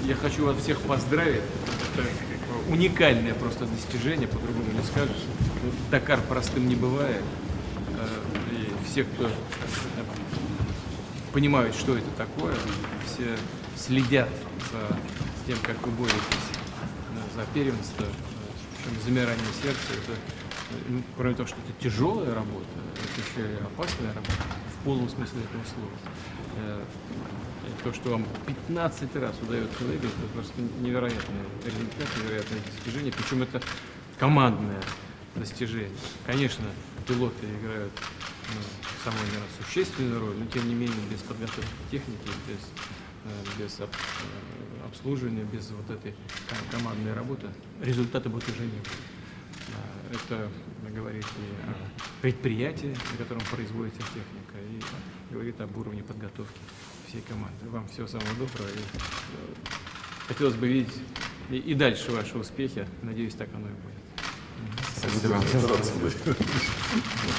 я хочу вас всех поздравить. Это уникальное просто достижение, по-другому не скажешь. Дакар простым не бывает. И все, кто понимают, что это такое, все следят за тем, как вы боретесь за первенство, причем замирание сердца. Это, кроме того, что это тяжелая работа, это еще и опасная работа, в полном смысле этого слова. То, что вам 15 раз удается выиграть, это просто невероятный результат, невероятное достижение. Причем это командное достижение. Конечно, пилоты играют самую, наверное, существенную роль, но тем не менее без подготовки техники, без обслуживания, без вот этой командной работы результата будет уже не будет. Это говорит и о предприятии, на котором производится техника, и говорит об уровне подготовки всей команды. Вам всего самого доброго. И хотелось бы видеть и дальше ваши успехи. Надеюсь, так оно и будет. Спасибо.